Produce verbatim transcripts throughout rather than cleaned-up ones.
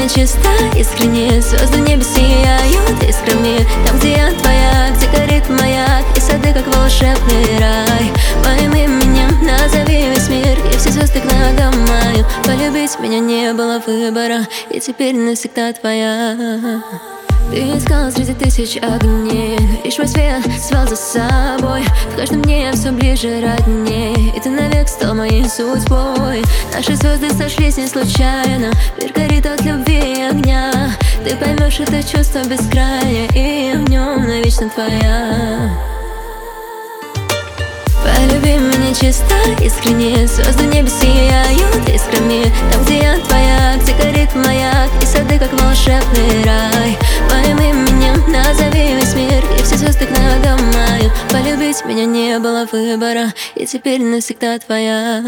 меня чисто, искренне, звезды в небе сияют искрами. Там, где я твоя, где горит маяк, и сады, как волшебный рай. Моим именем назови весь мир, и все звезды к ногам моим. Полюбить меня не было выбора, и теперь навсегда твоя. Ты искал среди тысяч огней, но лишь мой свет звал за собой. В каждом дне я все ближе родней, и ты навек стал моей судьбой. Наши звезды сошлись не случайно, мир горит от любви и огня. Ты поймешь это чувство бескрайнее, и в нем навечно твоя. Полюби меня чисто, искренне, звезды в небе сияют искрами. Там, где я твоя, где горит маяк, и сады, как волшебный рай. Моим именем назови весь мир, и все звезды к ногам моим. Полюбить меня не было выбора, и теперь навсегда твоя.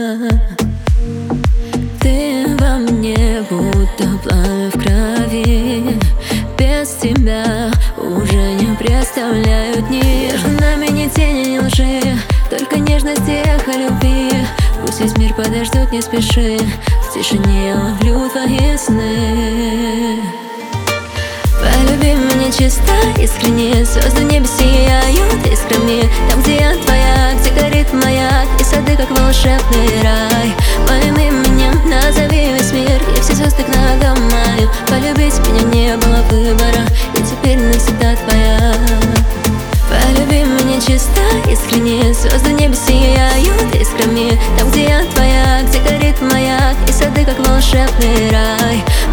Ты во мне будто пламя в крови, без тебя уже не представляю дни. Между нами ни тени, ни лжи, только нежность и эхо любви. Пусть весь мир подождет, не спеши, в тишине я ловлю твои сны. Полюби меня чисто, искренне, звезды в небе сияют искрами. Там, где я твоя, где горит маяк, и сады, как волшебный рай. Моим именем назови весь мир, и все звезды к ногам моим. Полюбить меня не было выбора, и теперь навсегда твоя. Полюби меня чисто, искренне, звезды в небе сияют искрами. Там, где я твоя, где горит маяк, и сады, как волшебный рай.